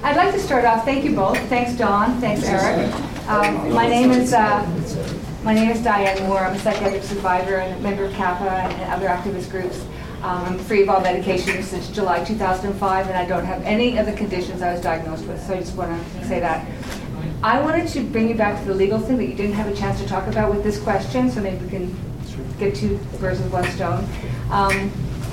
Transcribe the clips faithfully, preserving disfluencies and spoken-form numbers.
I'd like to start off, thank you both. Thanks, Don. Thanks, Eric. Um, my name is uh, my name is Diane Moore. I'm a psychiatric survivor and a member of CAPA and other activist groups. Um, I'm free of all medications since July two thousand five, and I don't have any of the conditions I was diagnosed with, so I just want to say that. I wanted to bring you back to the legal thing that you didn't have a chance to talk about with this question, so maybe we can get two birds with one stone. Um,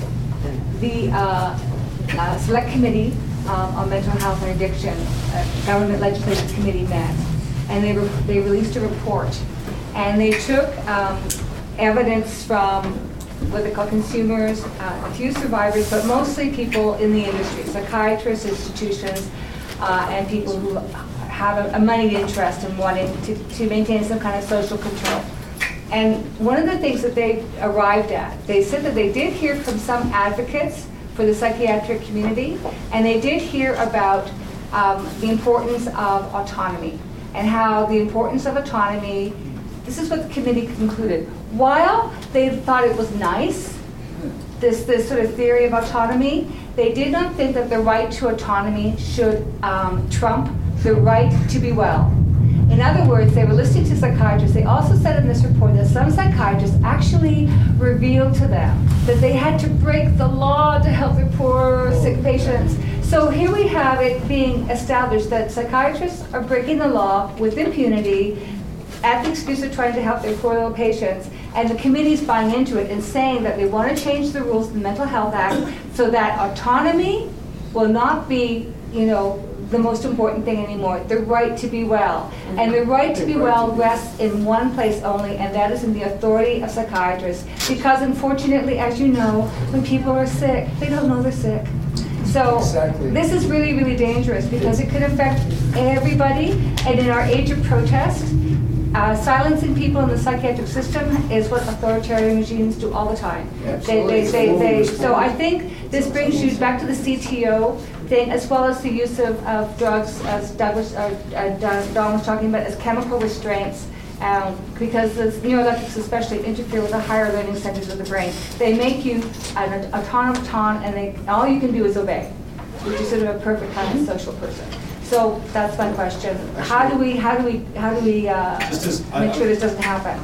the uh, uh, Select Committee um, on Mental Health and Addiction, uh, Government Legislative Committee met, and they, re they released a report. And they took um, evidence from what they call consumers, uh, a few survivors, but mostly people in the industry, psychiatrists, institutions, uh, and people who have a, a moneyed interest in wanting to, to maintain some kind of social control. And one of the things that they arrived at, they said that they did hear from some advocates for the psychiatric community, and they did hear about um, the importance of autonomy, and how the importance of autonomy, this is what the committee concluded. While they thought it was nice, this, this sort of theory of autonomy, they did not think that the right to autonomy should um, trump the right to be well. In other words, they were listening to psychiatrists. They also said in this report that some psychiatrists actually revealed to them that they had to break the law to help their poor, sick patients. So here we have it being established that psychiatrists are breaking the law with impunity at the excuse of trying to help their poor little patients, and the committee's buying into it and saying that they want to change the rules of the Mental Health Act so that autonomy will not be, you know, the most important thing anymore, the right to be well. And the right to be well rests in one place only, and that is in the authority of psychiatrists. Because unfortunately, as you know, when people are sick, they don't know they're sick. So exactly. This is really, really dangerous because it could affect everybody. And in our age of protest, uh, silencing people in the psychiatric system is what authoritarian regimes do all the time. They, they, they, they, so I think this brings you back to the C T O thing, as well as the use of, of drugs, as Douglas, uh, uh, Don was talking about, as chemical restraints, um, because the neuroleptics especially interfere with the higher learning centers of the brain. They make you an automaton, and they, all you can do is obey, which is sort of a perfect kind of social person. So that's my question. How do we, how do we, how do we uh, as, make I, sure this doesn't happen?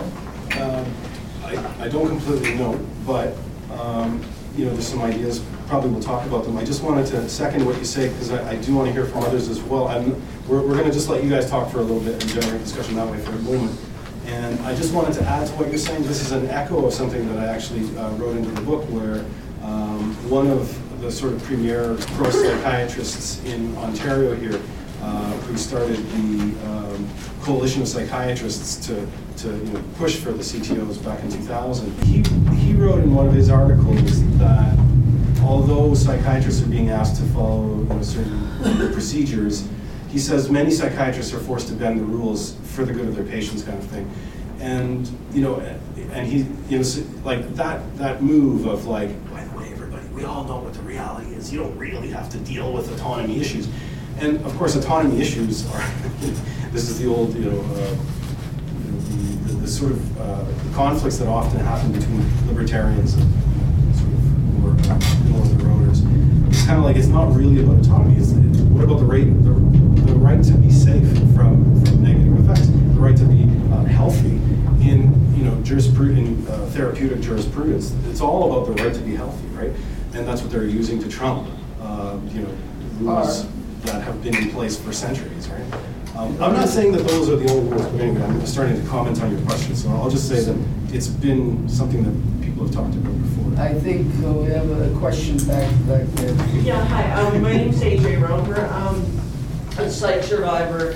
Um, I, I don't completely know, but um, you know, there's some ideas. Probably we'll talk about them. I just wanted to second what you say, because I, I do want to hear from others as well. I'm, we're we're going to just let you guys talk for a little bit and generate discussion that way for a moment. And I just wanted to add to what you're saying. This is an echo of something that I actually uh, wrote into the book, where um, one of the sort of premier pro-psychiatrists in Ontario here, uh, who started the um, Coalition of Psychiatrists to, to you know, push for the C T Os back in two thousand, he, he wrote in one of his articles that although psychiatrists are being asked to follow you know, certain procedures, he says many psychiatrists are forced to bend the rules for the good of their patients, kind of thing. And you know, and he, you know, like that that move of like, by the way, everybody, we all know what the reality is. You don't really have to deal with autonomy issues. And of course, autonomy issues are. This is the old, you know, uh, the, the, the sort of uh, the conflicts that often happen between libertarians and sort of more middle of the roaders. It's kind of like it's not really about autonomy. It's, it's what about the right, the, the right to be safe from, from negative effects, the right to be uh, healthy in you know jurisprudence, uh, therapeutic jurisprudence. It's all about the right to be healthy, right? And that's what they're using to trump uh, you know rules that have been in place for centuries, right? Um, I'm not saying that those are the only rules, but anyway, I'm starting to comment on your question, so I'll just say that it's been something that people have talked about before. I think uh, we have a question back back there. Yeah, hi. Um, my name's A J Roper. Um, I'm a psych survivor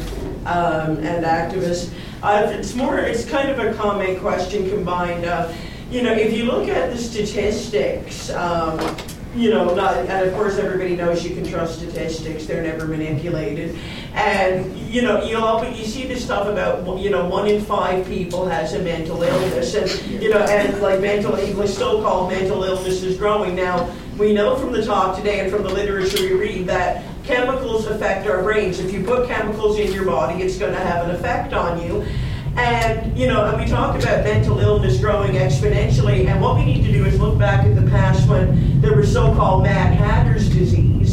um, and activist. Uh, it's more, it's kind of a comment question combined. Uh, you know, if you look at the statistics, um, you know, not, and of course everybody knows you can trust statistics, they're never manipulated. And, you know, you all, you see this stuff about, you know, one in five people has a mental illness, and, you know, and like mental, so-called mental illness is growing. Now, we know from the talk today and from the literature we read that chemicals affect our brains. If you put chemicals in your body, it's going to have an effect on you. And, you know, and we talked about mental illness growing exponentially, and what we need to do is look back at the past when there was so-called Mad Hatter's disease,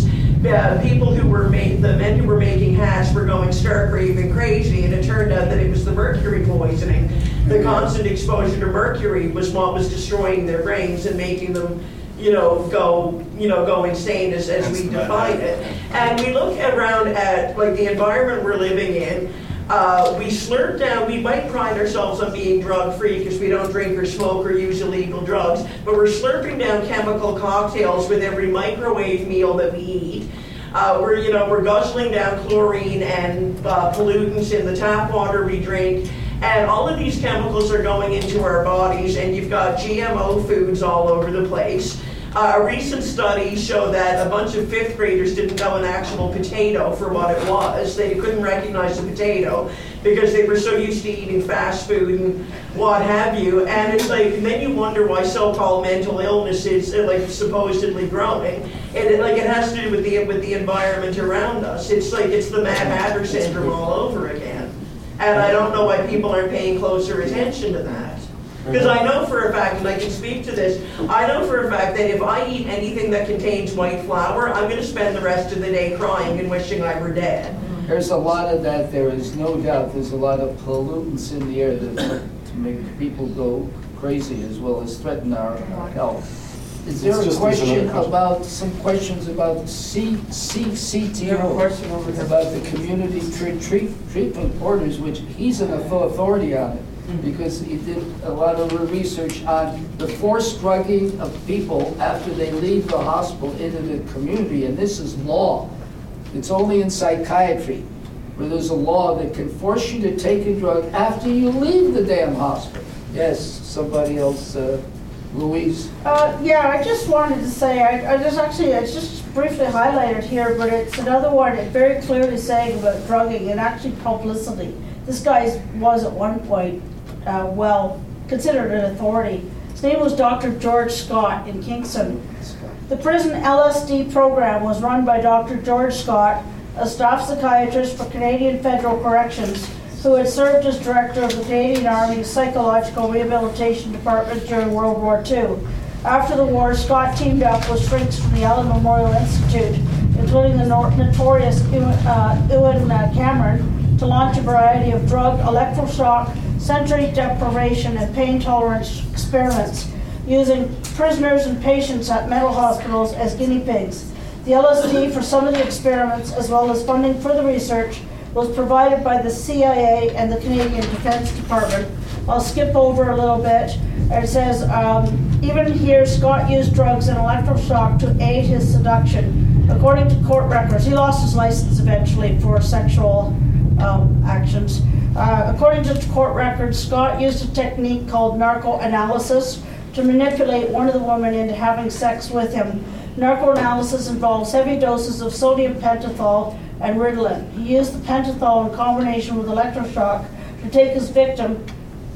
uh, people who were made, the men who were making hash were going stark raving crazy, and it turned out that it was the mercury poisoning. The constant exposure to mercury was what was destroying their brains and making them, you know, go, you know, go insane as, as we define it. And we look around at like the environment we're living in. Uh, we slurp down, we might pride ourselves on being drug-free because we don't drink or smoke or use illegal drugs, but we're slurping down chemical cocktails with every microwave meal that we eat. Uh, we're, you know, we're guzzling down chlorine and uh, pollutants in the tap water we drink, and all of these chemicals are going into our bodies, and you've got G M O foods all over the place. Uh, a recent study showed that a bunch of fifth graders didn't know an actual potato for what it was. They couldn't recognize a potato because they were so used to eating fast food and what have you. And it's like, and then you wonder why so-called mental illness is uh, like supposedly growing. And it, like it has to do with the with the environment around us. It's like it's the Mad Hatter syndrome all over again. And I don't know why people aren't paying closer attention to that. Because I know for a fact, and I can speak to this, I know for a fact that if I eat anything that contains white flour, I'm going to spend the rest of the day crying and wishing I were dead. There's a lot of that, there is no doubt. There's a lot of pollutants in the air that to make people go crazy as well as threaten our, our health. Is there It's a just- there's question another question. about, some questions about C, C, C T O? question over there. About the community tre- treat, treatment orders, which he's an author- authority on it, because he did a lot of research on the forced drugging of people after they leave the hospital into the community, and this is law. It's only in psychiatry where there's a law that can force you to take a drug after you leave the damn hospital. Yes, somebody else, uh, Louise? Uh, yeah, I just wanted to say, I, I just actually, it's just briefly highlighted here, but it's another one, it very clearly saying about drugging and actually publicity. This guy was at one point, uh, well, considered an authority. His name was Doctor George Scott in Kingston. The prison L S D program was run by Doctor George Scott, a staff psychiatrist for Canadian Federal Corrections, who had served as director of the Canadian Army's Psychological Rehabilitation Department during World War Two. After the war, Scott teamed up with shrinks from the Allen Memorial Institute, including the notorious Ewan, uh, Ewan uh, Cameron, to launch a variety of drug, electroshock, sensory deprivation, and pain tolerance experiments, using prisoners and patients at mental hospitals as guinea pigs. The L S D for some of the experiments, as well as funding for the research, was provided by the C I A and the Canadian Defense Department. I'll skip over a little bit. It says, um, even here, Scott used drugs and electroshock to aid his seduction. According to court records, he lost his license eventually for sexual um, actions. Uh, according to court records, Scott used a technique called narcoanalysis to manipulate one of the women into having sex with him. Narcoanalysis involves heavy doses of sodium pentothal and Ritalin. He used the pentothal in combination with electroshock to take his victim.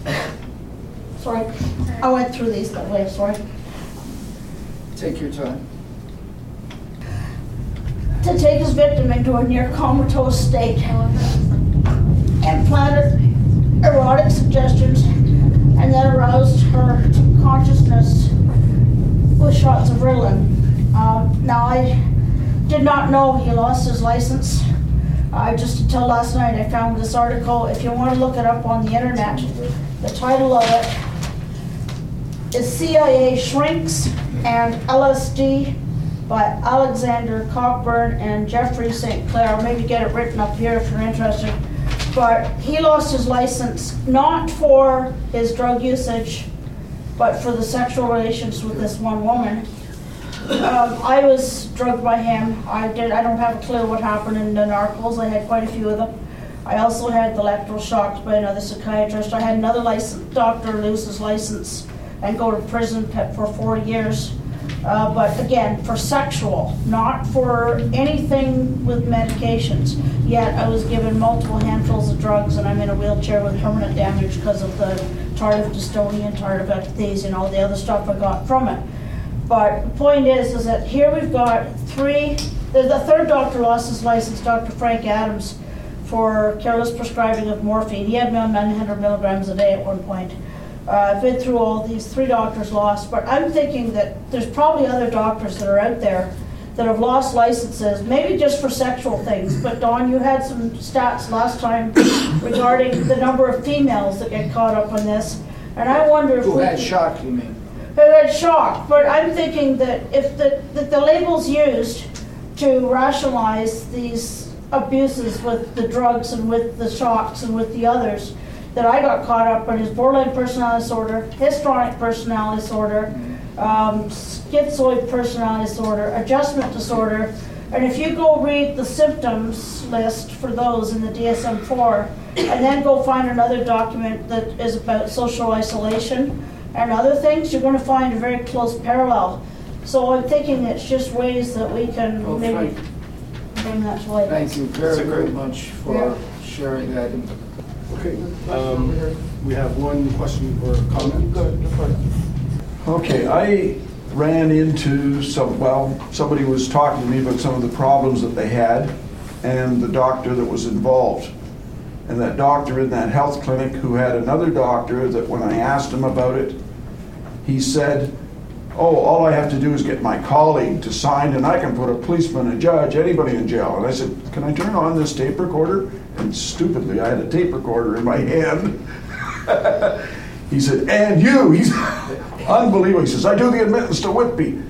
Sorry, I went through these that way, sorry. Take your time. To take his victim into a near comatose state. Implanted erotic suggestions and then aroused her to consciousness with shots of Ritalin. Um, now, I did not know he lost his license. Uh, just until last night I found this article. If you want to look it up on the internet, the title of it is C I A Shrinks and L S D by Alexander Cockburn and Jeffrey Saint Clair. I'll maybe get it written up here if you're interested. But he lost his license not for his drug usage, but for the sexual relations with this one woman. Um, I was drugged by him. I did. I don't have a clue what happened in the narcos. I had quite a few of them. I also had the electroshocks by another psychiatrist. I had another licensed doctor lose his license and go to prison for forty years. Uh, but again, for sexual, not for anything with medications. Yet I was given multiple handfuls of drugs, and I'm in a wheelchair with permanent damage because of the tardive dystonia and tardive ectasia and all the other stuff I got from it. But the point is, is that here we've got three, the, the third doctor lost his license, Doctor Frank Adams, for careless prescribing of morphine. He had me on nine hundred milligrams a day at one point. Uh, I've been through all these, three doctors lost, but I'm thinking that there's probably other doctors that are out there that have lost licenses, maybe just for sexual things. But Don, you had some stats last time regarding the number of females that get caught up in this. And I wonder if Who we had could- shock, you mean? who had shock, but I'm thinking that if the, that the labels used to rationalize these abuses with the drugs and with the shocks and with the others, that I got caught up in is borderline personality disorder, histrionic personality disorder, um, schizoid personality disorder, adjustment disorder, and if you go read the symptoms list for those in the D S M four, and then go find another document that is about social isolation and other things, you're going to find a very close parallel. So I'm thinking it's just ways that we can Oh, maybe Frank. bring that to light. Thank you very, That's a very great- much for Yeah. sharing that. Okay, um, we have one question or comment. Okay, I ran into some, well, somebody was talking to me about some of the problems that they had and the doctor that was involved. And that doctor in that health clinic who had another doctor that when I asked him about it, he said, oh, all I have to do is get my colleague to sign and I can put a policeman, a judge, anybody in jail. And I said, can I turn on this tape recorder? And stupidly, I had a tape recorder in my hand. He said, and you, he's unbelievable. He says, I do the admittance to Whitby.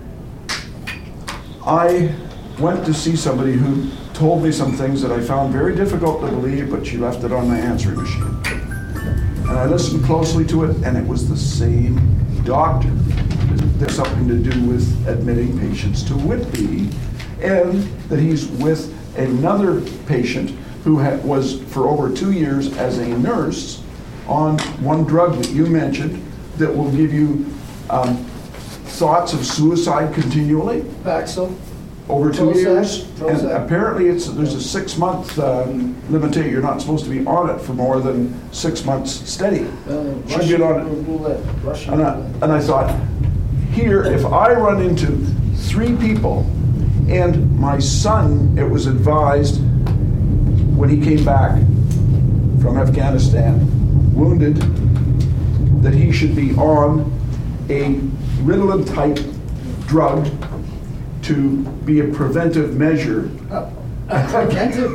I went to see somebody who told me some things that I found very difficult to believe, but she left it on the answering machine. And I listened closely to it, and it was the same doctor. There's something to do with admitting patients to Whitby, and that he's with another patient who had, was for over two years as a nurse on one drug that you mentioned that will give you um, thoughts of suicide continually Paxil? over two Prozac? years. And Prozac. apparently it's, there's a six-month uh, limitation. You're not supposed to be on it for more than six months steady. Uh, Should Russian get on it. roulette, Russian And I, roulette. and I thought, here, if I run into three people, and my son, it was advised when he came back from Afghanistan, wounded, that he should be on a Ritalin-type drug to be a preventive measure. Preventive.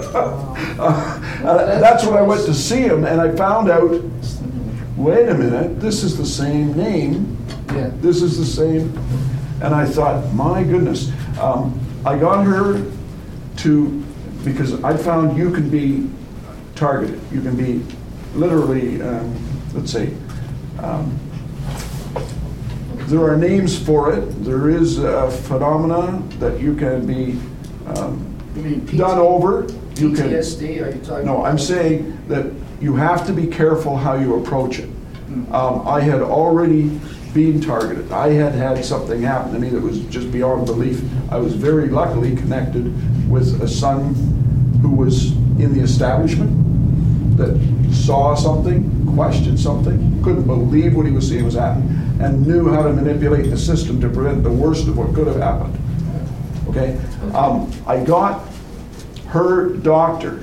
Uh, that's when I went to see him, and I found out, wait a minute, this is the same name. Yeah. This is the same. And I thought, my goodness. Um, I got her to, because I found you can be targeted. You can be literally, um, let's say, um, there are names for it. There is a phenomena that you can be um, You mean P T- done over. You P can- T S D, are you talking? No, I'm saying that you have to be careful how you approach it. Um, I had already been targeted. I had had something happen to me that was just beyond belief. I was very luckily connected with a son who was in the establishment that saw something, questioned something, couldn't believe what he was seeing was happening, and knew how to manipulate the system to prevent the worst of what could have happened. Okay? Um, I got her doctor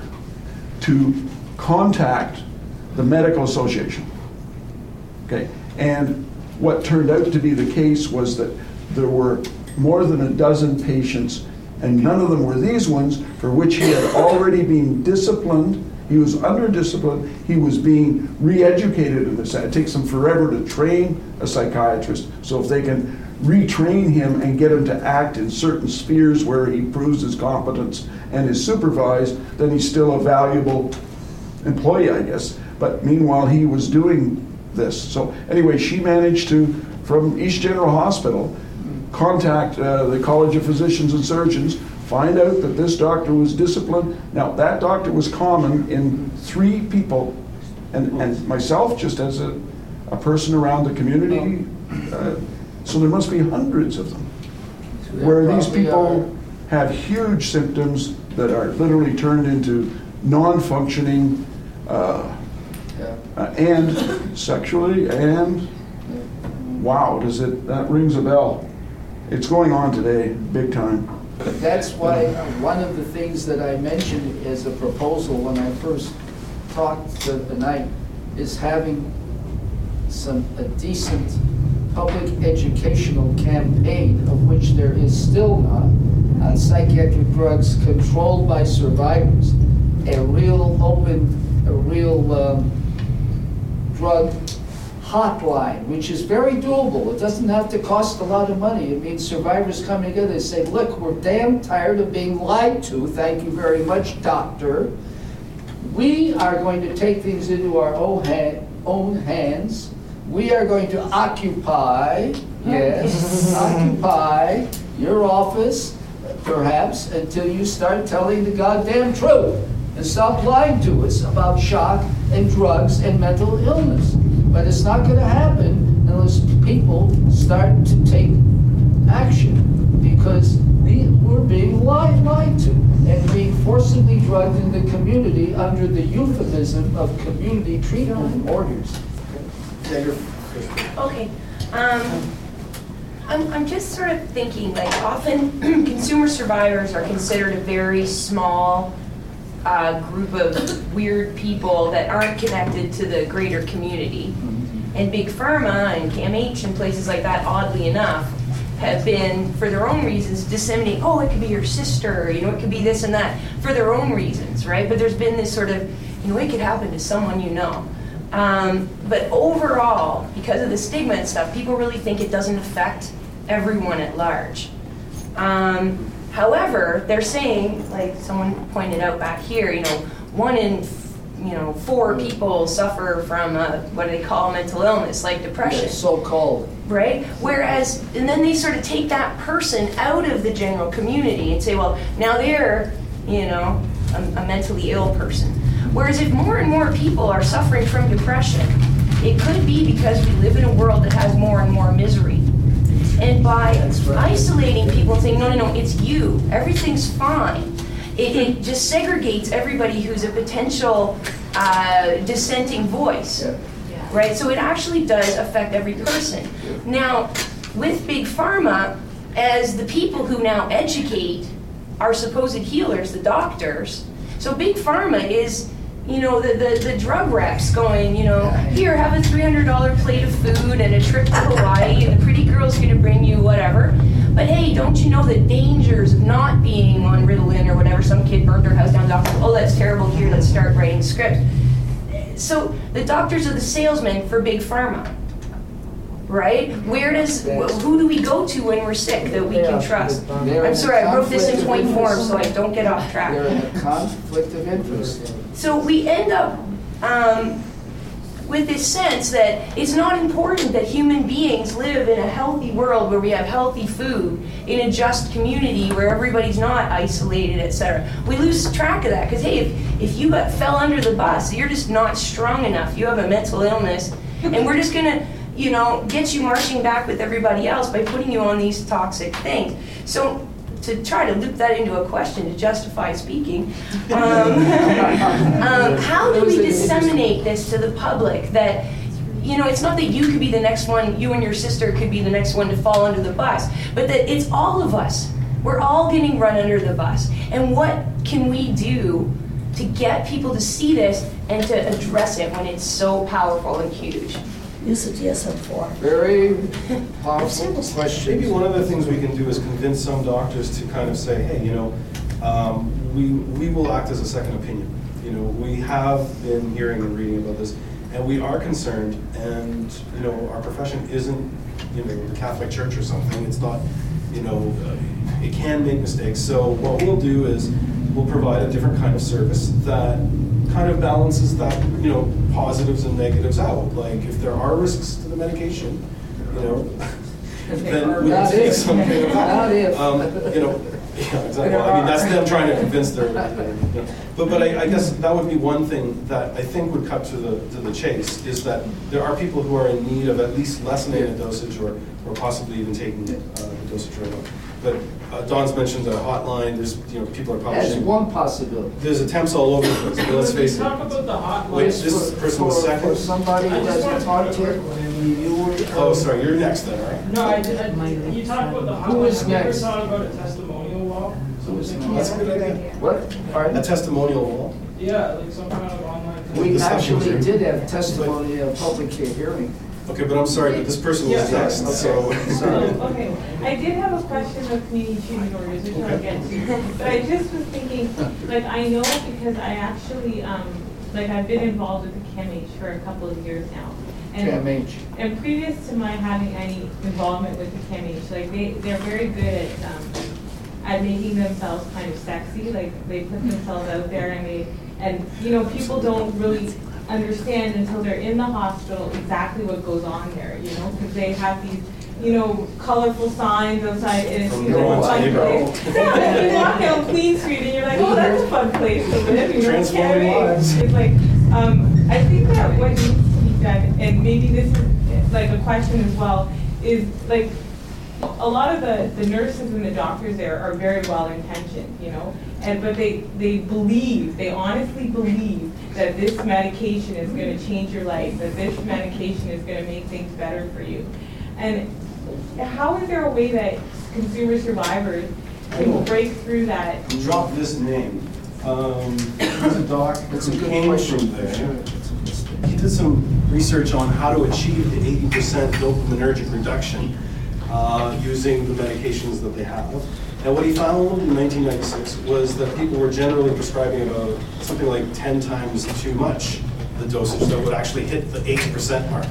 to contact the medical association. Okay? And what turned out to be the case was that there were more than a dozen patients, and none of them were these ones, for which he had already been disciplined. He was under discipline. He was being re-educated in this. It takes them forever to train a psychiatrist. So if they can retrain him and get him to act in certain spheres where he proves his competence and is supervised, then he's still a valuable employee, I guess. But meanwhile, he was doing this. So anyway, she managed to, from East General Hospital, contact uh, the College of Physicians and Surgeons, find out that this doctor was disciplined. Now, that doctor was common in three people, and, and myself, just as a, a person around the community. Uh, so there must be hundreds of them, So there where these probably people have huge symptoms that are literally turned into non-functioning uh, are- yeah. uh, and sexually, and wow, does it, that rings a bell. It's going on today, big time. But that's why uh, one of the things that I mentioned as a proposal when I first talked the the night is having some, a decent public educational campaign, of which there is still none, on psychiatric drugs controlled by survivors, a real open, a real um, drug hotline, which is very doable. It doesn't have to cost a lot of money. It means survivors come together and say, look, we're damn tired of being lied to. Thank you very much, doctor. We are going to take things into our own, hand, own hands. We are going to occupy, yes, occupy your office, perhaps, until you start telling the goddamn truth and stop lying to us about shock and drugs and mental illness. But it's not going to happen unless people start to take action, because the, we're being lied, lied to and being forcibly drugged in the community under the euphemism of community treatment orders. Yeah, you're- Okay, um, I'm, I'm just sort of thinking, like, often consumer survivors are considered a very small uh, group of weird people that aren't connected to the greater community. And Big Pharma and C A M H and places like that, oddly enough, have been, for their own reasons, disseminating, oh, it could be your sister, you know, it could be this and that, for their own reasons, right? But there's been this sort of, you know, it could happen to someone you know. Um, but overall, because of the stigma and stuff, people really think it doesn't affect everyone at large. Um, however, they're saying, like someone pointed out back here, you know, one in, you know, four people suffer from a, what do they call mental illness, like depression. Yes, so-called. Right? Whereas, and then they sort of take that person out of the general community and say, well, now they're, you know, a, a mentally ill person. Whereas if more and more people are suffering from depression, it could be because we live in a world that has more and more misery. And by right. isolating people and saying, no, no, no, it's you, everything's fine, it, it just segregates everybody who's a potential uh, dissenting voice. Yeah. Right? So it actually does affect every person. Now, with Big Pharma, as the people who now educate our supposed healers, the doctors, so Big Pharma is, you know, the, the, the drug reps going, you know, here, have a three hundred dollar plate of food and a trip to Hawaii, and the pretty girl's gonna bring you whatever. But hey, don't you know the dangers of not being on Ritalin or whatever? Some kid burned her house down, doctor, oh, that's terrible, here, let's start writing scripts. So the doctors are the salesmen for Big Pharma, right? Where does, wh- who do we go to when we're sick that we can trust? I'm sorry, I wrote this in point form, so I don't get off track. They're in a conflict of interest. So we end up um, with this sense that it's not important that human beings live in a healthy world where we have healthy food, in a just community where everybody's not isolated, et cetera. We lose track of that because, hey, if, if you got, fell under the bus, you're just not strong enough, you have a mental illness, and we're just gonna, you know, get you marching back with everybody else by putting you on these toxic things. So to try to loop that into a question to justify speaking, um, um, how do we disseminate this to the public that, you know, it's not that you could be the next one, you and your sister could be the next one to fall under the bus, but that it's all of us. We're all getting run under the bus. And what can we do to get people to see this and to address it when it's so powerful and huge? Use the D S M four. Very powerful question. Maybe one of the things we can do is convince some doctors to kind of say, hey, you know, um, we, we will act as a second opinion. You know, we have been hearing and reading about this, and we are concerned, and, you know, our profession isn't, you know, the Catholic Church or something. It's not, you know, uh, it can make mistakes. So what we'll do is we'll provide a different kind of service that kind of balances that, you know, positives and negatives out. Like if there are risks to the medication, you know, then we'll Not take if. something about Not it. if. Um, you know, yeah, exactly. I mean, that's them trying to convince their, you know. But, but I, I guess that would be one thing that I think would cut to the, to the chase, is that there are people who are in need of at least lessening a dosage or, or possibly even taking uh, the dosage right now. But uh, Don's mentioned a hotline. There's, you know, people are That's publishing. one possibility. There's attempts all over the place. But let's face Talk it. about the hotline. Wait, this For- person was for- second. For somebody who I just doesn't wanted talk to to put a quick you, you were. Oh, sorry. You're next then, all right? No, I, I, you talked about the hotline. Who is Have you ever next? thought about a testimonial wall? Who is Something next? That's a good idea. What? A Pardon? testimonial wall. Yeah, like some kind of online. We The actually sessions are- did have testimony of public hearing. Okay, but I'm sorry, but this person was Yeah. next, so. Oh, okay, I did have a question of community treatment orders, which I'll get to. But I just was thinking, like, I know because I actually, um, like, I've been involved with the C A M H for a couple of years now. And- C A M H. And previous to my having any involvement with the C A M H, like, they, they're very good at, um, at making themselves kind of sexy, like, they put themselves out there and they, and, you know, people don't really understand until they're in the hospital exactly what goes on there, you know, because they have these, you know, colorful signs outside, and it's, you know, a fun place. Yeah, and you walk down Queen Street and you're like, oh, that's a fun place to live, you know, Transforming lives. It's like, um, I think that what needs to be done, and maybe this is like a question as well, is like, a lot of the, the nurses and the doctors there are very well intentioned, you know, and but they, they believe, they honestly believe that this medication is going to change your life, that this medication is going to make things better for you. And how is there a way that consumer survivors can break through that? Drop this name. Um, There's a doc That's a who good came question. from there. He did some research on how to achieve the eighty percent dopaminergic reduction uh, using the medications that they have. And what he found in nineteen ninety-six was that people were generally prescribing about something like ten times too much the dosage that would actually hit the eighty percent mark.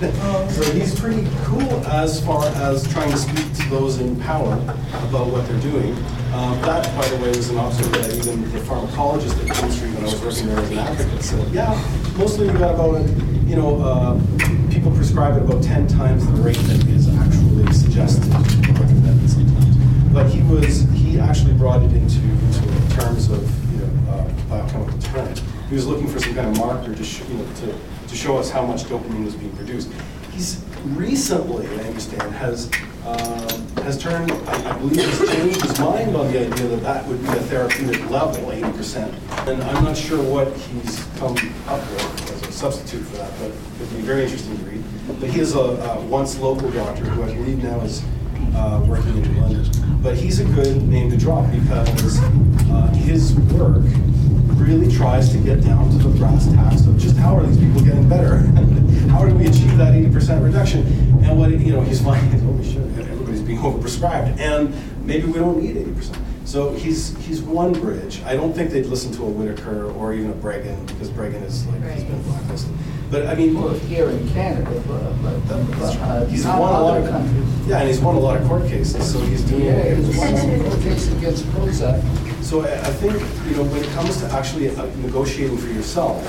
So he's pretty cool as far as trying to speak to those in power about what they're doing. Um, that, by the way, was an observation that even the pharmacologist at Queen Street, when I was working there as an advocate, said, yeah, mostly you got about, you know, uh, people prescribe it about ten times the rate that is actually suggested or recommended sometimes. But he was, he actually brought it into, into terms of, you know, uh, biochemical terms. He was looking for some kind of marker to, sh you know, to, to show us how much dopamine was being produced. He's recently, I understand, has um, has turned, I, I believe he's changed his mind on the idea that that would be a therapeutic level, eighty percent. And I'm not sure what he's come up with as a substitute for that, but it'd be very interesting to read. But he is a, a once local doctor who I believe now is uh, working in London. But he's a good name to drop because uh, his work really tries to get down to the brass tacks of just how are these people getting better? How do we achieve that eighty percent reduction? And what, you know, he's finding, holy shit, everybody's being overprescribed, and maybe we don't need eighty percent. So he's he's one bridge. I don't think they'd listen to a Whitaker or even a Bregan, because Bregan is like, he's been blacklisted. But I mean, Well, here in Canada, but, but, but uh, he's not won a lot other of, countries. yeah, and he's won a lot of court cases, so he's doing Yeah, okay. he's won some court case against Prozac. So I I think, you know, when it comes to actually uh, negotiating for yourself,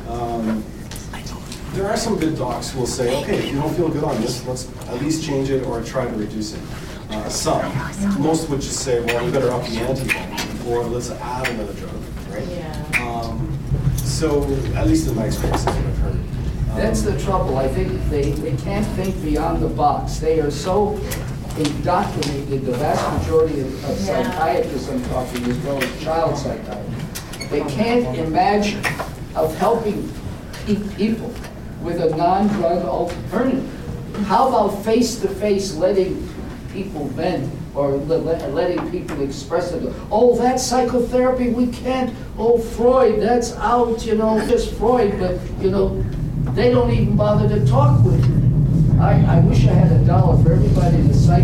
um, there are some good docs who will say, okay, if you don't feel good on this, let's at least change it or try to reduce it. Uh, some. Most would just say, well, we better up the ante then, or let's add another drug, right? Yeah. Um, so, at least in my experience, that's what I've heard. Um, That's the trouble. I think they, they can't think beyond the box. They are so indoctrinated, the vast majority of, of Yeah. psychiatrists I'm talking, as well as child psychiatrists, they can't imagine of helping pe- people with a non-drug alternative. How about face-to-face letting people vent or le- le- letting people express it? Oh, that's psychotherapy, we can't. Oh, Freud, that's out, you know, just Freud, but, you know, they don't even bother to talk with me. I, I wish I had a dollar for everybody in the psych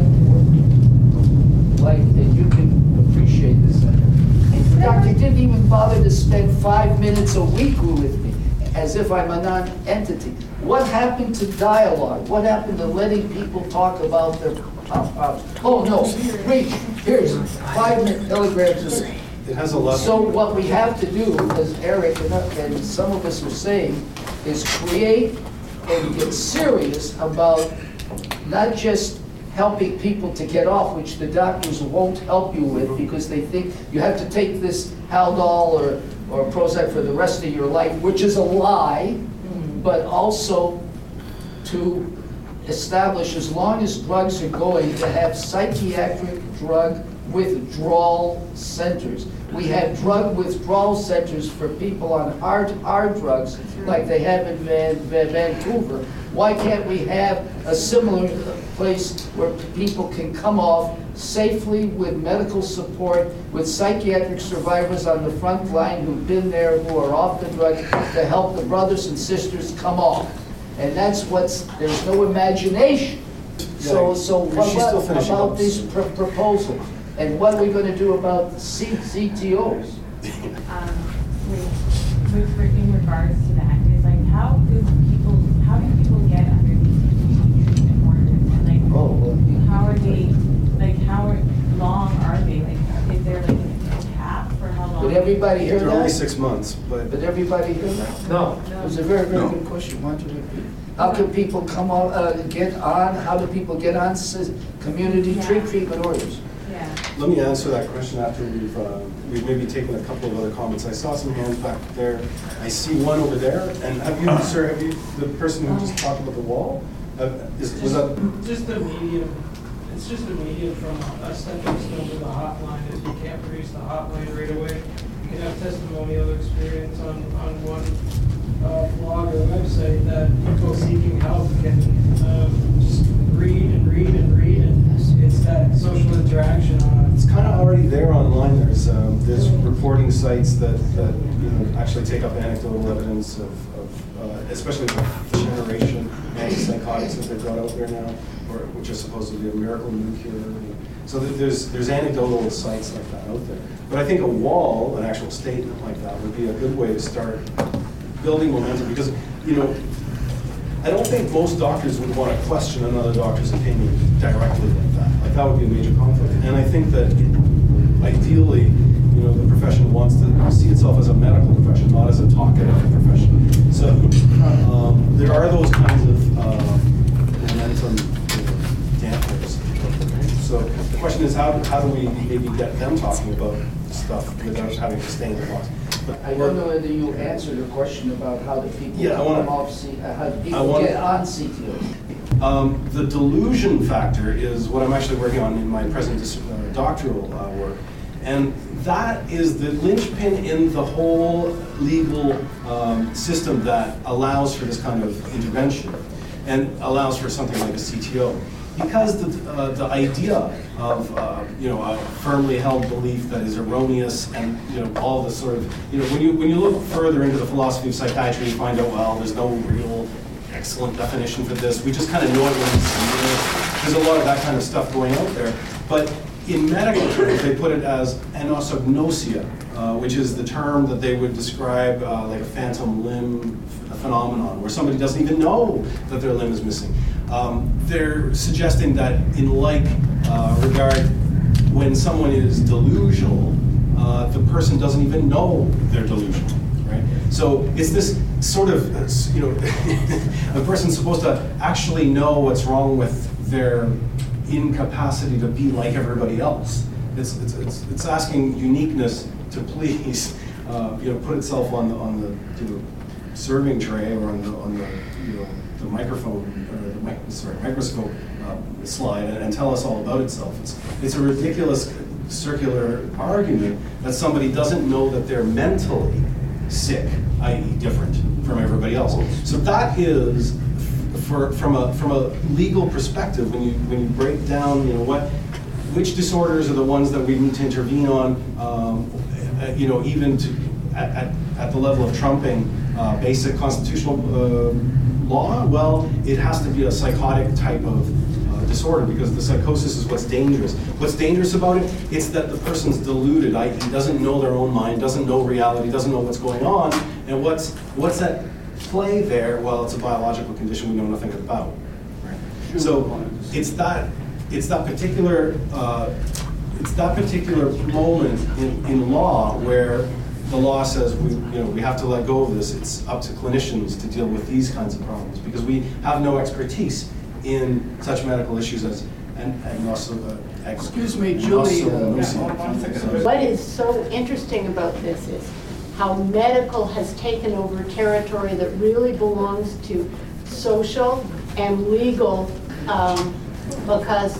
ward. Like, and you can appreciate this. The doctor didn't even bother to spend five minutes a week with me, as if I'm a non-entity. What happened to dialogue? What happened to letting people talk about their pop ups? Oh, no, reach, here's five milligrams of it. It has a level. So what we have to do, as Eric and, and some of us are saying, is create and get serious about not just helping people to get off, which the doctors won't help you with because they think you have to take this Haldol or, or Prozac for the rest of your life, which is a lie, but also to establish, as long as drugs are going, to have psychiatric drug withdrawal centers. We have drug withdrawal centers for people on hard, hard drugs, like they have in Van, Van, Vancouver. Why can't we have a similar place where people can come off safely with medical support, with psychiatric survivors on the front line who've been there, who are off the drug, to help the brothers and sisters come off? And that's what's, there's no imagination. So, Yeah, so she's what still about, finishing about up. this pr- proposal? And what are we gonna do about C- CTOs? Um, with, with, re- in regards to that, is like, how do people, how do people get underneath treatment orders? And like, Oh, well, how are they, like, how are- long are they? Like, is there like a cap for how long? Did everybody hear They're only that? six months, but Did everybody hear that? No. It was a very, very No. good question. Want to repeat? How can people come on, uh, get on, how do people get on s- community tree Yeah. treatment orders? Yeah. let me answer that question after we've, uh, we've maybe taken a couple of other comments. I saw some hands back there. I see one over there. And have you, sir, have you, the person who just talked about the wall? Uh, is, was that, Just a medium, it's just a medium from a stepping stone to the hotline. If you can't produce the hotline right away, you can have testimonial experience on, on one uh, blog or website that people seeking help can um, just read and read and read, and it's that social interaction on it's kind of already there online. There's, um, there's reporting sites that, that, you know, actually take up anecdotal evidence of, of uh, especially the generation antipsychotics that they've got out there now, or, which are supposedly a miracle new cure. So there- there's, there's anecdotal sites like that out there. But I think a wall, an actual statement like that, would be a good way to start building momentum, because, you know, I don't think most doctors would want to question another doctor's opinion directly like that. Like, that would be a major conflict. And I think that ideally, you know, the profession wants to see itself as a medical profession, not as a talkative profession. So um, there are those kinds of uh, momentum, you know, dampers. So the question is, how, how do we maybe get them talking about stuff without having to stay in the box? But I don't know whether you answered the question about how do people Yeah, I come wanna- off, C- uh, how do I people wanna- get on C T O? Um, the delusion factor is what I'm actually working on in my present dis- uh, doctoral uh, work. And that is the linchpin in the whole legal um, system that allows for this kind of intervention and allows for something like a C T O. Because the, uh, the idea of, uh, you know, a firmly held belief that is erroneous, and, you know, all the sort of, you know, when you, when you look further into the philosophy of psychiatry, you find out, well, there's no real excellent definition for this. We just kind of know it when we see it. There's a lot of that kind of stuff going out there. But in medical terms, they put it as anosognosia, uh, which is the term that they would describe uh, like a phantom limb ph- phenomenon, where somebody doesn't even know that their limb is missing. Um, they're suggesting that in like uh, regard, when someone is delusional, uh, the person doesn't even know they're delusional, right? So it's this sort of, uh, you know, a person's supposed to actually know what's wrong with their incapacity to be like everybody else. It's, it's, it's, it's asking uniqueness to please, uh, you know, put itself on the, on the, you know, serving tray or on the, on the, you know, the microphone, or the mic, sorry, microscope uh, slide and, and tell us all about itself. It's, it's a ridiculous circular argument that somebody doesn't know that they're mentally sick, that is different from everybody else. So that is, for, from a from a legal perspective, when you when you break down, you know, what, which disorders are the ones that we need to intervene on, um, uh, you know, even to at, at, at the level of trumping uh, basic constitutional uh, law. Well, it has to be a psychotic type of uh, disorder, because the psychosis is what's dangerous. What's dangerous about it? It's that the person's deluded, that is, doesn't know their own mind, doesn't know reality, doesn't know what's going on, and what's what's that play there? Well, it's a biological condition we know nothing about. Right? So it's that it's that particular uh, it's that particular moment in, in law where the law says we you know we have to let go of this. It's up to clinicians to deal with these kinds of problems, because we have no expertise in such medical issues as and, and also uh, ex- Excuse me, Julie, uh, agnosomosis. What is so interesting about this is how medical has taken over territory that really belongs to social and legal, um, because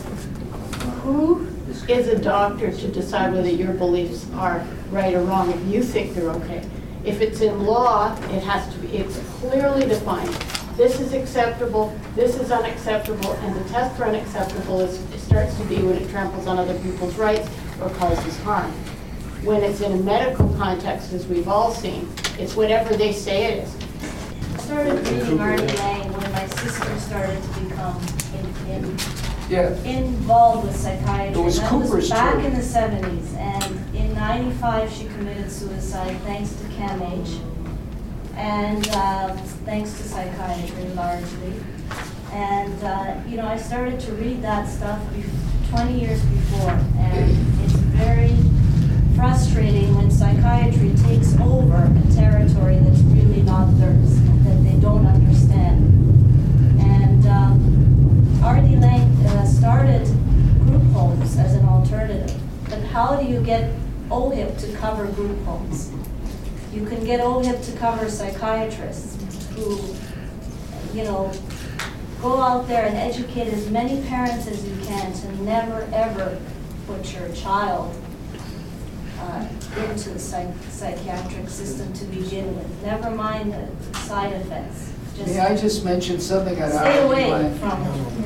who is a doctor to decide whether your beliefs are right or wrong if you think they're okay? If it's in law, it has to be, it's clearly defined. This is acceptable, this is unacceptable, and the test for unacceptable is, it starts to be when it tramples on other people's rights or causes harm. When it's in a medical context, as we've all seen, it's whatever they say it is. I started reading R D A when my sister started to become in, in, Yeah. involved with psychiatry. It was That Cooper's back too. in the seventies, and in ninety-five she committed suicide thanks to CAMH, and um, thanks to psychiatry largely. And uh, you know, I started to read that stuff be- twenty years before, and it's very frustrating when psychiatry takes over a territory that's really not theirs, and that they don't understand. And um, R D Lang uh, started group homes as an alternative, but how do you get O H I P to cover group homes? You can get O H I P to cover psychiatrists who, you know, go out there and educate as many parents as you can to never ever put your child uh, into the psych psychiatric system to begin with. Never mind the side effects. Just May I just mention something on stay our away line? from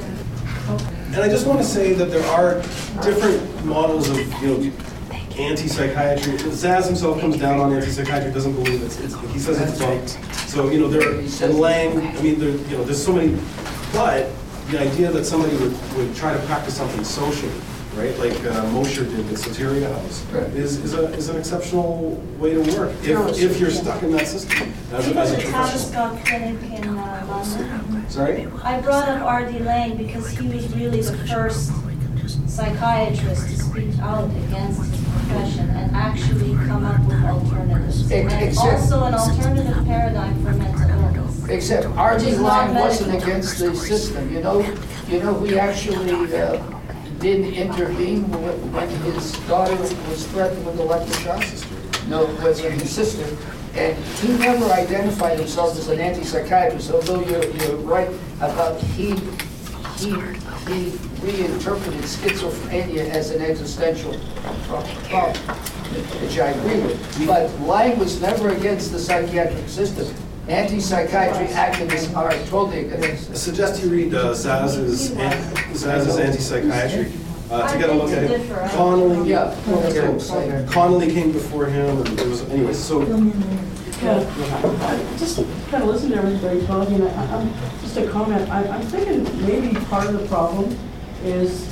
it. And I just want to say that there are different models of, you know, anti-psychiatry. Zaz himself comes down on anti-psychiatry, doesn't believe it's, it's he says it's bunk. So, you know, there, and Lang, I mean, there, you know, there's so many, but the idea that somebody would, would try to practice something socially, right, like uh, Mosher did with Soteria House, Right. is, is, a, is an exceptional way to work, No, if, if you're stuck in that system as He a, as was a at professional. Tavistock Clinic in uh, London. Sorry? I brought up R D Lang because he was really the first psychiatrist to speak out against his profession and actually come up with alternatives. Ex- And except- also an alternative paradigm for mental illness. Except R D It's Lang not wasn't medical. against the system, you know, you know, he actually uh, didn't intervene when when his daughter was threatened with electroshock. No, it was his sister, and he never identified himself as an anti-psychiatrist, although you're, you're right about he, he, he reinterpreted schizophrenia as an existential pro- problem, which I agree with. But Lang was never against the psychiatric system. Anti-psychiatry activists are totally against I it. suggest you read uh, Zaz's, an- Zaz's anti-psychiatry, uh, to get a look at it. Connolly, Yeah, well, that's what I'm saying. Connolly came before him, and there was, anyway, so, Yeah, I just kind of listened to everybody talking, I, I'm, just a comment, I, I'm thinking maybe part of the problem is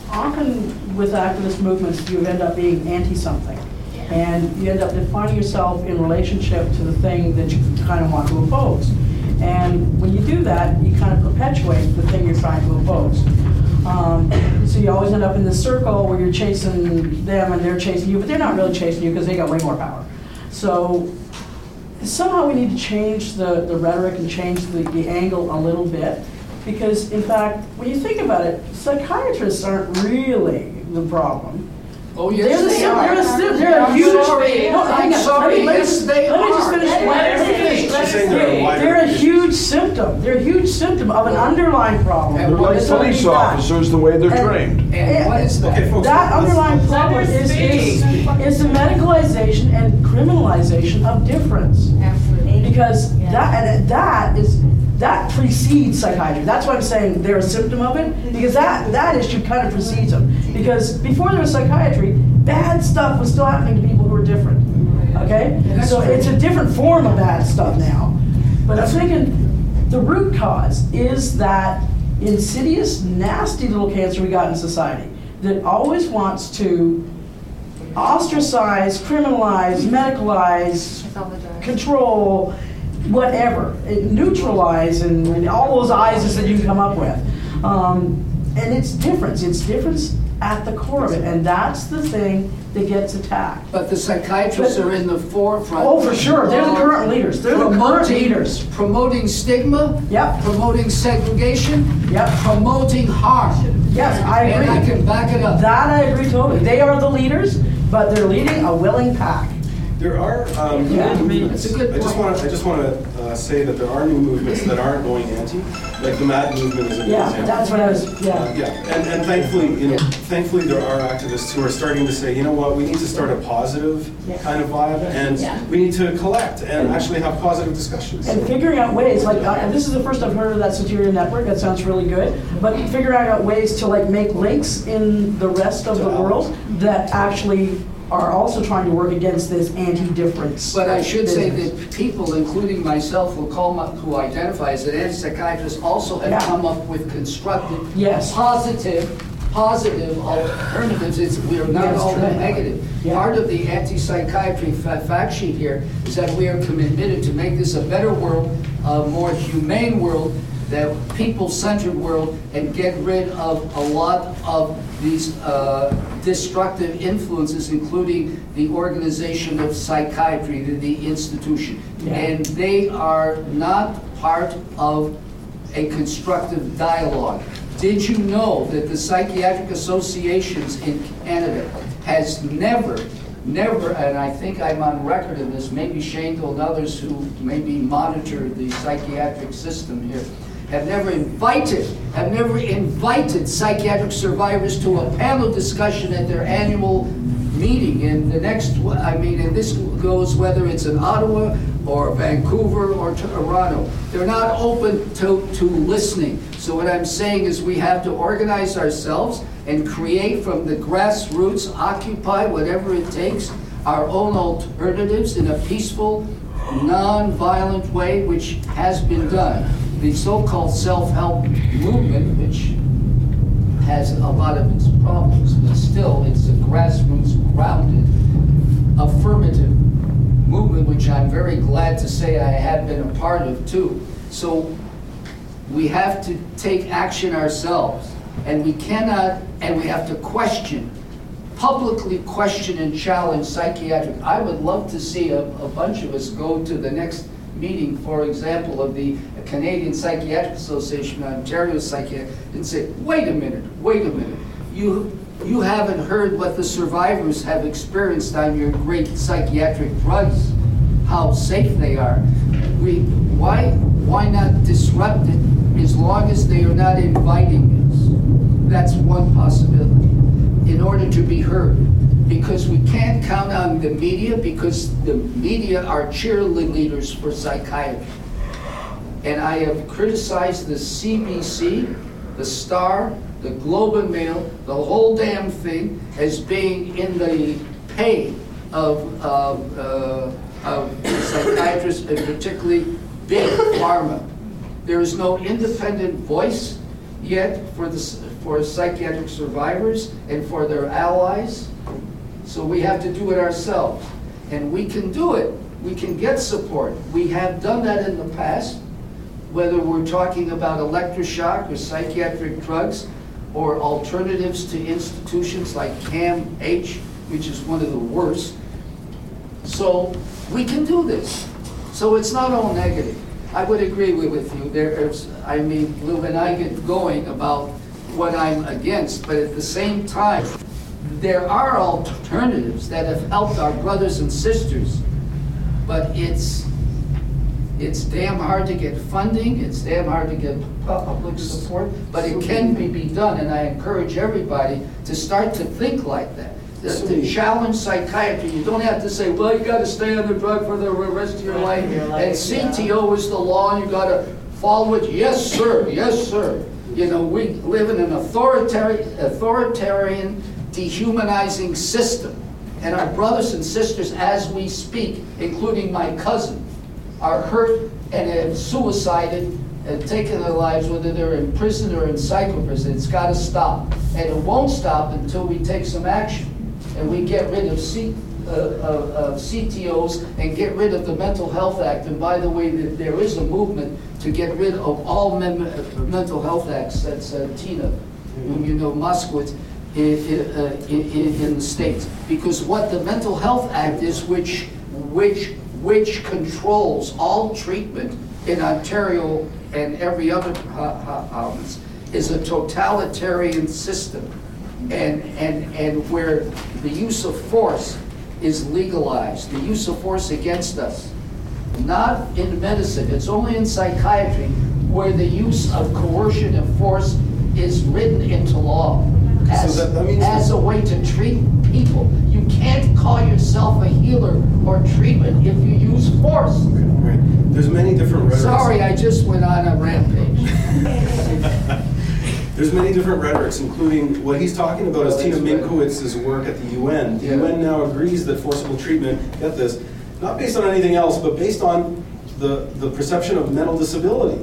often with activist movements, you end up being anti-something. And you end up defining yourself in relationship to the thing that you kind of want to oppose. And when you do that, you kind of perpetuate the thing you're trying to oppose. Um, so you always end up in this circle where you're chasing them and they're chasing you, but they're not really chasing you because they got way more power. So somehow we need to change the, the rhetoric and change the, the angle a little bit. Because in fact, when you think about it, psychiatrists aren't really the problem. Oh, They're yes, the they sim- are. they're a sim- they're a I'm huge- sorry, no, hang I'm on. sorry, Let me- let me yes, just- they let me just are. finish. Let me finish. she's saying there are wider They're a issues. huge symptom. They're a huge symptom of an underlying problem. And They're what like is police that? officers, the way they're And- trained. And what is that? Okay, folks. That let's- underlying problem Let her is, is, speak. is the medicalization and criminalization of difference. Absolutely. Because Yeah. that, and that is, that precedes psychiatry. That's why I'm saying they're a symptom of it, because that, that issue kind of precedes them. Because before there was psychiatry, bad stuff was still happening to people who were different, okay? So it's a different form of bad stuff now. But I'm thinking the root cause is that insidious, nasty little cancer we got in society that always wants to ostracize, criminalize, medicalize, control, whatever, it neutralize, and, and all those I's that you can come up with. Um, and it's difference. It's difference at the core of it, and that's the thing that gets attacked. But the psychiatrists are in the forefront. Oh, for sure. They're the current leaders. They're the current Promoting- leaders. Promoting stigma. Yep. Promoting segregation. Yep. Promoting harm. Yes, I agree. And I can back it up. That I agree totally. They are the leaders, but they're leading a willing pack. There are, um, Yeah. That's a good I just point. want to, I just want to uh, say that there are new movements that aren't going anti, like the MAD movement is a good Yeah, example. that's what I was, Uh, yeah. Yeah, and, and thankfully, you know, thankfully there are activists who are starting to say, you know what, we need to start a positive Yeah. kind of vibe, and Yeah. we need to collect and actually have positive discussions. And figuring out ways, like, uh, and this is the first I've heard of that Soteria network, that sounds really good, but figuring out ways to like make links in the rest of the world that actually are also trying to work against this anti-difference. But I should say business. that people, including myself, who call my, who identify as an anti-psychiatrist, also have Yeah. come up with constructive, Yes. positive, positive alternatives. It's, we are not Yes, all true. negative. Yeah. Part of the anti-psychiatry fa- fact sheet here is that we are committed to make this a better world, a more humane world, that people-centered world, and get rid of a lot of these uh, destructive influences, including the organization of psychiatry, the, the institution. Yeah. And they are not part of a constructive dialogue. Did you know that the psychiatric associations in Canada has never, never, and I think I'm on record of this, maybe Shane and others who maybe monitor the psychiatric system here, have never invited, have never invited psychiatric survivors to a panel discussion at their annual meeting. And the next, I mean, and this goes whether it's in Ottawa or Vancouver or Toronto. They're not open to, to listening. So what I'm saying is we have to organize ourselves and create from the grassroots, occupy whatever it takes, our own alternatives in a peaceful, non-violent way, which has been done. The so-called self-help movement, which has a lot of its problems, but still it's a grassroots grounded, affirmative movement, which I'm very glad to say I have been a part of too. So we have to take action ourselves, and we cannot, and we have to question, publicly question and challenge psychiatric. I would love to see a, a bunch of us go to the next meeting, for example, of the Canadian Psychiatric Association, Ontario Psychiatric, and say, wait a minute, wait a minute. You, you haven't heard what the survivors have experienced on your great psychiatric drugs, how safe they are. We, why, why not disrupt it as long as they are not inviting us? That's one possibility, in order to be heard. Because we can't count on the media, because the media are cheerleaders for psychiatry. And I have criticized the C B C, the Star, the Globe and Mail, the whole damn thing as being in the pay of, of, uh, of psychiatrists, and particularly big pharma. There is no independent voice yet for, the, for psychiatric survivors and for their allies. So we have to do it ourselves. And we can do it. We can get support. We have done that in the past, whether we're talking about electroshock or psychiatric drugs or alternatives to institutions like CAMH, which is one of the worst. So we can do this. So it's not all negative. I would agree with you. There's, I mean, Lou and I get going about what I'm against, but at the same time, there are alternatives that have helped our brothers and sisters, but it's it's damn hard to get funding, it's damn hard to get public support, but it can be, be done, and I encourage everybody to start to think like that. To, to challenge psychiatry. You don't have to say, well, you got to stay on the drug for the rest of your life, and C T O is the law, and you got to follow it. Yes, sir, yes, sir. You know, we live in an authoritarian, authoritarian dehumanizing system. And our brothers and sisters, as we speak, including my cousin, are hurt and have suicided and taken their lives, whether they're in prison or in psycho prison. It's got to stop. And it won't stop until we take some action. And we get rid of, C, uh, of, of C T Os and get rid of the Mental Health Act. And by the way, there is a movement to get rid of all mem mental health acts. That's uh, Tina, whom you know, Moskowitz. In, uh, in, in the States, because what the Mental Health Act is, which which which controls all treatment in Ontario and every other province, is a totalitarian system, and and and where the use of force is legalized, the use of force against us. Not in medicine, it's only in psychiatry where the use of coercion and force is written into law. As, so that, that means as a way to treat people. You can't call yourself a healer or treatment if you use force. Okay, right. There's many different rhetorics. Sorry, I just went on a rampage. There's many different rhetorics, including what he's talking about is Well, Tina that's right. Minkowitz's work at the U N. The Yeah. U N now agrees that forcible treatment, get this, not based on anything else, but based on the, the perception of mental disability,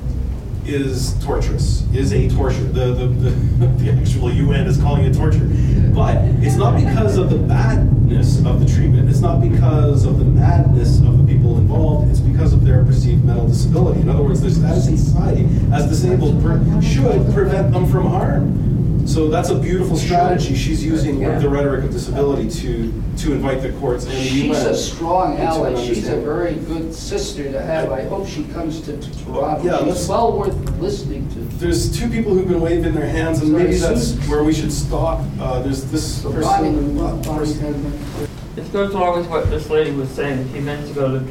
is torturous, is a torture. The, the, the, the actual U N is calling it torture. But it's not because of the badness of the treatment, it's not because of the madness of the people involved, it's because of their perceived mental disability. In other words, there's status in society as disabled per, should prevent them from harm. So that's a beautiful strategy she's using with the rhetoric of disability to, to invite the courts and the U N. She's a strong into ally. an She's a understanding. very good sister to have. I hope she comes to to Toronto. Yeah, She's let's- well worth listening to. There's two people who've been waving their hands, and maybe that's where we should stop. Uh, there's this So Bonnie, person. Bonnie person- had- This goes along with what this lady was saying a few minutes ago, that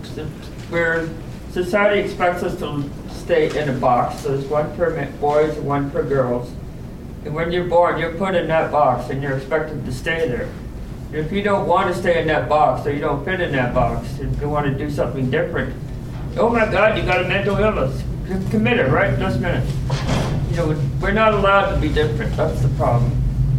where society expects us to stay in a box. So there's one per ma- boys and one per girls. And when you're born, you're put in that box and you're expected to stay there. And if you don't want to stay in that box or you don't fit in that box, if you want to do something different, oh my God, you got a mental illness. You're committed right this minute. You know, we're not allowed to be different. That's the problem.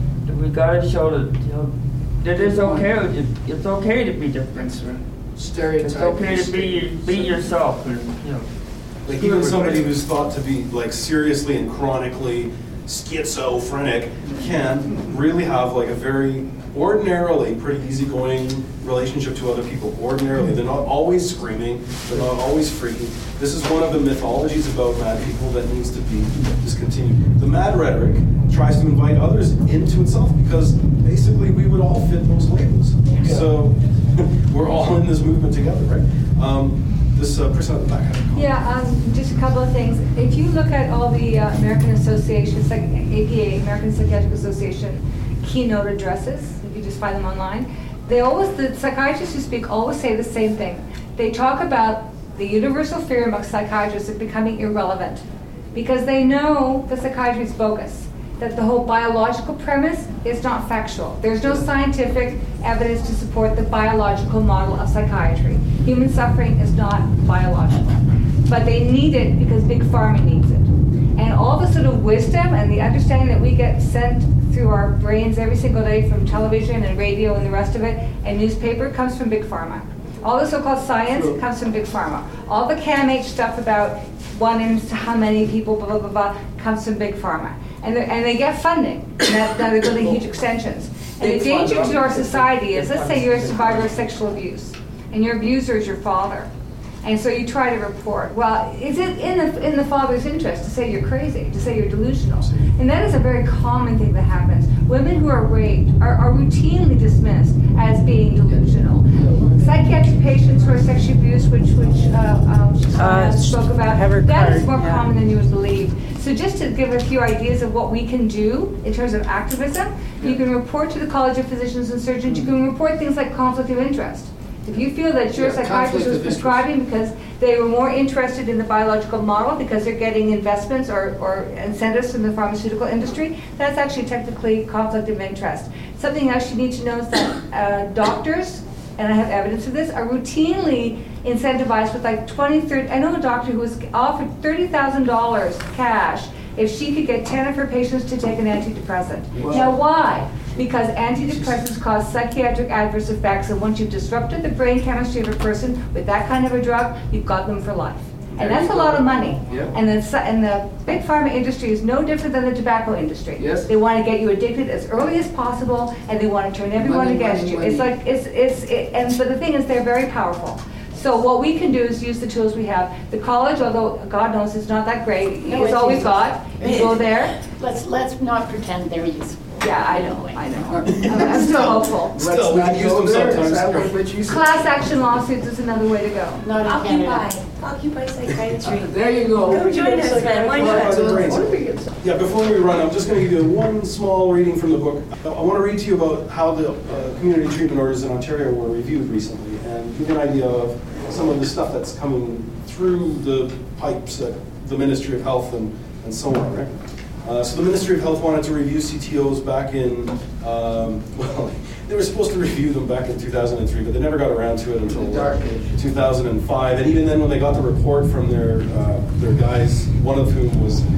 We got to show that, you know, it is okay. It's okay to be different. That's right. Stereotype. It's okay to be be yourself, and you know. Like even somebody who's thought to be like seriously and chronically schizophrenic can really have like a very ordinarily pretty easygoing relationship to other people. Ordinarily, they're not always screaming, they're not always freaking. This is one of the mythologies about mad people that needs to be discontinued. The mad rhetoric tries to invite others into itself because basically we would all fit those labels. So we're all in this movement together, right? Um, this uh, person at the back had a comment. Yeah, um, just a couple of things. If you look at all the uh, American associations, like A P A, American Psychiatric Association, keynote addresses, if you just find them online, they always, the psychiatrists who speak always say the same thing. They talk about the universal fear amongst psychiatrists of becoming irrelevant because they know the psychiatry is bogus, that the whole biological premise is not factual. There's no scientific evidence to support the biological model of psychiatry. Human suffering is not biological, but they need it because Big Pharma needs it. And all the sort of wisdom and the understanding that we get sent through our brains every single day from television and radio and the rest of it, and newspaper comes from Big Pharma. All the so-called science True. comes from Big Pharma. All the C A M H stuff about one in how many people, blah, blah, blah, blah, comes from Big Pharma. And, and they get funding, and that, now they're building huge extensions. And the Big danger pharma. to our society is, let's say you're a survivor of sexual abuse, and your abuser is your father. And so you try to report. Well, is it in the, in the father's interest to say you're crazy, to say you're delusional? And that is a very common thing that happens. Women who are raped are, are routinely dismissed as being delusional. Psychiatric patients who are sexually abused, which, which uh, um, uh, spoke about, that is more common than you would believe. So just to give a few ideas of what we can do in terms of activism, you can report to the College of Physicians and Surgeons, you can report things like conflict of interest. If you feel that your Yeah, psychiatrist conflict was of interest. prescribing because they were more interested in the biological model because they're getting investments or, or incentives from the pharmaceutical industry, that's actually technically conflict of interest. Something else you need to know is that uh, doctors, and I have evidence of this, are routinely incentivized with like twenty, thirty, I know a doctor who was offered thirty thousand dollars cash if she could get ten of her patients to take an antidepressant. Wow. Now why? Because antidepressants cause psychiatric adverse effects, and once you've disrupted the brain chemistry of a person with that kind of a drug, you've got them for life. And that's a lot of money. Yep. And the, and the big pharma industry is no different than the tobacco industry. Yes. They want to get you addicted as early as possible, and they want to turn everyone Money, against money, you. money. It's like, it's, it's, it, and but the thing is, they're very powerful. So what we can do is use the tools we have. The college, although God knows it's not that great, No, it's it all we've isn't. got. You go there. Let's, let's not pretend they're useful. Yeah, I know, I know. I'm I'm still hopeful. Still, we can use them sometimes. Is that what- what you said? Class action lawsuits is another way to go. Not in Occupy, Canada. Occupy psychiatry. There you go. Come join us then, why not? What do we get? Yeah, before we run, I'm just going to give you one small reading from the book. I want to read to you about how the uh, community treatment orders in Ontario were reviewed recently and give you an idea of some of the stuff that's coming through the pipes at the Ministry of Health and, and so on, right? Uh, so the Ministry of Health wanted to review C T Os back in, um, well, they were supposed to review them back in two thousand three, but they never got around to it until The dark age. two thousand five. And even then, when they got the report from their uh, their guys, one of whom was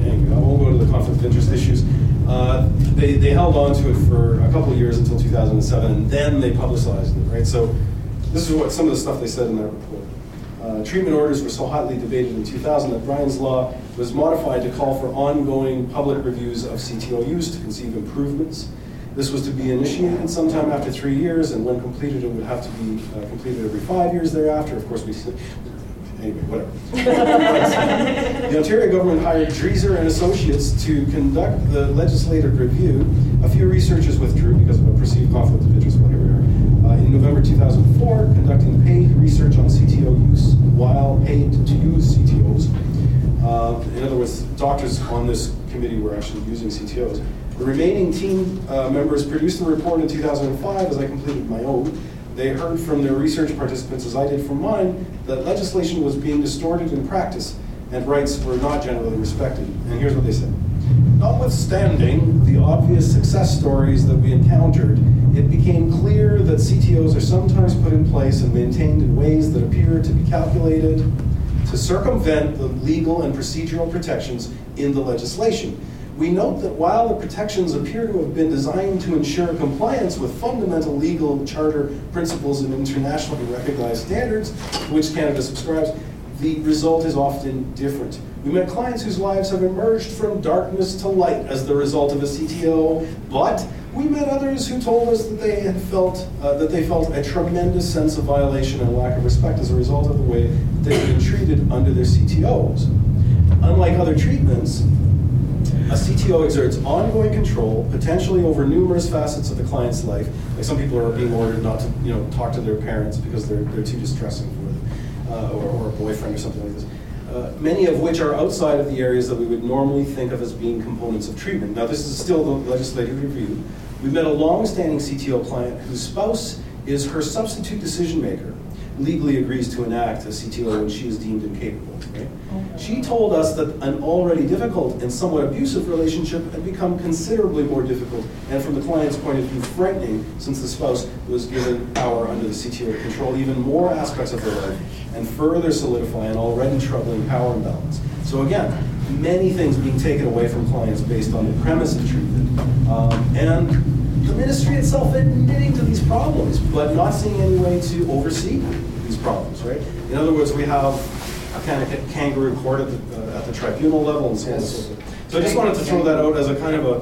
anyway, I won't go into the conflict of interest issues. Uh, they, they held on to it for a couple of years until two thousand seven, and then they publicized it, right? So this is what some of the stuff they said in that report. Uh, treatment orders were so hotly debated in two thousand that Bryan's Law was modified to call for ongoing public reviews of C T O use to conceive improvements. This was to be initiated sometime after three years, and when completed, it would have to be uh, completed every five years thereafter. Of course, we anyway, whatever. The Ontario government hired Dreeser and Associates to conduct the legislative review. A few researchers withdrew because of a perceived conflict of interest. Well, here we are. Uh, in November two thousand four, conducting paid research on C T O use while paid to use C T Os. Uh, in other words, doctors on this committee were actually using C T Os. The remaining team uh, members produced the report in two thousand five as I completed my own. They heard from their research participants, as I did from mine, that legislation was being distorted in practice and rights were not generally respected. And here's what they said. Notwithstanding the obvious success stories that we encountered, it became clear that C T Os are sometimes put in place and maintained in ways that appear to be calculated to circumvent the legal and procedural protections in the legislation. We note that while the protections appear to have been designed to ensure compliance with fundamental legal charter principles and internationally recognized standards to which Canada subscribes, the result is often different. We met clients whose lives have emerged from darkness to light as the result of a C T O, but we met others who told us that they had felt uh, that they felt a tremendous sense of violation and lack of respect as a result of the way that they had been treated under their C T Os. Unlike other treatments, a C T O exerts ongoing control, potentially over numerous facets of the client's life. Like some people are being ordered not to, you know, talk to their parents because they're they're too distressing for them, uh, or, or a boyfriend or something like this. Uh, many of which are outside of the areas that we would normally think of as being components of treatment. Now, this is still the legislative review. We met a long-standing C T O client whose spouse is her substitute decision maker, legally agrees to enact a C T O when she is deemed incapable. Right? She told us that an already difficult and somewhat abusive relationship had become considerably more difficult, and from the client's point of view, frightening, since the spouse was given power under the C T O to control even more aspects of their life and further solidify an already troubling power imbalance. So again, many things being taken away from clients based on the premise of treatment, um, and the ministry itself admitting to these problems, but not seeing any way to oversee these problems, right? In other words, we have a kind of kangaroo court at the, uh, at the tribunal level and so on and so forth. So I just wanted to throw that out as a kind of a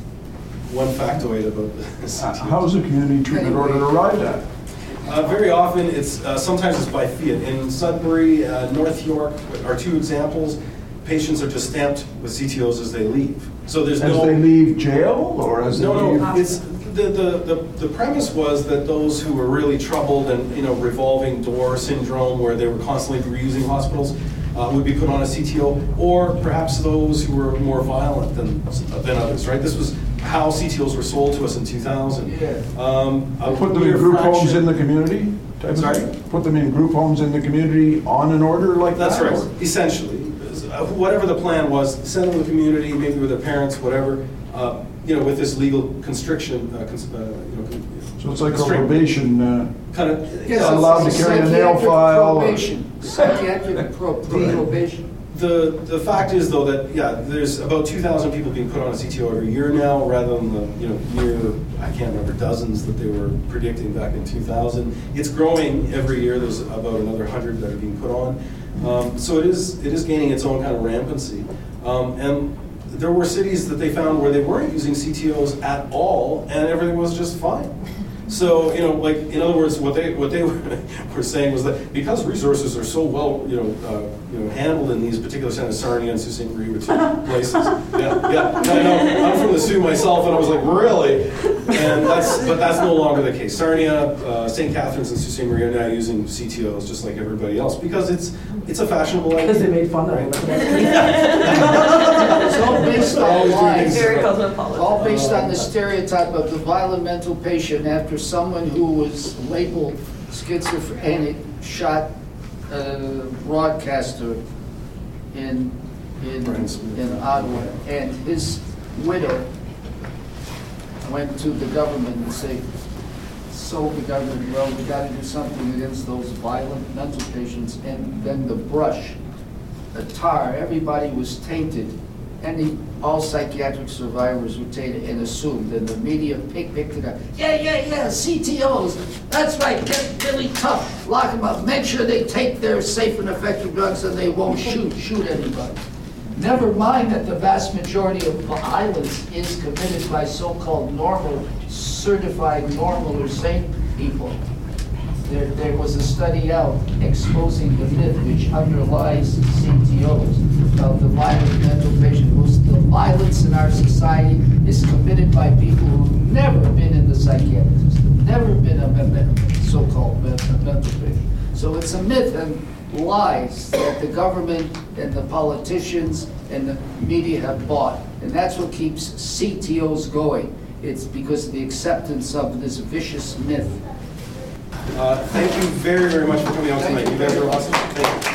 one factoid about this. How is a community treatment order arrived at? Uh, very often, it's uh, sometimes it's by fiat. In Sudbury, uh, North York are two examples. Patients are just stamped with C T Os as they leave. So there's as no. As they leave jail, or as no, they leave? No, it's the, the the the premise was that those who were really troubled and, you know, revolving door syndrome, where they were constantly reusing hospitals, uh, would be put on a C T O, or perhaps those who were more violent than than others. Right? This was how C T Os were sold to us in two thousand. Yeah. Um, Put them in group homes in the community? I'm sorry? Put them in group homes in the community on an order like That's that? That's right, essentially. Whatever the plan was, send them to the community, maybe with their parents, whatever, uh, you know, with this legal constriction, uh, cons uh, you know. So it's like a probation, uh, kind of. Yes, allowed to carry a nail file. Probation, psychiatric pro probation. The, the fact is, though, that, yeah, there's about two thousand people being put on a C T O every year now, rather than the, you know, near, I can't remember, dozens that they were predicting back in two thousand. It's growing every year. There's about another one hundred that are being put on. Um, so it is, it is gaining its own kind of rampancy. Um, and there were cities that they found where they weren't using C T Os at all, and everything was just fine. So, you know, like, in other words, what they what they were saying was that because resources are so well, you know, uh, you know, handled in these particular centers, Sarnia and Sault Ste. Marie were two places. Yeah, yeah. I know. I'm from the Sioux myself, and I was like, really? And that's, but that's no longer the case. Sarnia, uh, Saint Catharines, and Sault Ste. Marie are now using C T Os just like everybody else because it's it's a fashionable idea. Because they made fun of it. It's all based on lies. Very cosmopolitan. All based on the stereotype of the violent mental patient after someone who was labeled schizophrenic shot a broadcaster in in in Ottawa, and his widow went to the government and said, so the government, well, we got to do something against those violent mental patients. And then the brush, the tar, everybody was tainted. any, all psychiatric survivors would take it and assumed, and the media pick, picked it up. Yeah, yeah, yeah, C T Os, that's right, get really tough, lock them up, make sure they take their safe and effective drugs and they won't shoot, shoot anybody. Never mind that the vast majority of violence is committed by so-called normal, certified normal or sane people. There, there was a study out exposing the myth which underlies C T Os about the violent mental patient. Most of the violence in our society is committed by people who've never been in the psychiatric system, never been a me- me- so-called me- mental patient. So it's a myth and lies that the government and the politicians and the media have bought. And that's what keeps C T Os going. It's because of the acceptance of this vicious myth. Uh, Thank you very, very much for coming out tonight. You guys are awesome. Thank you.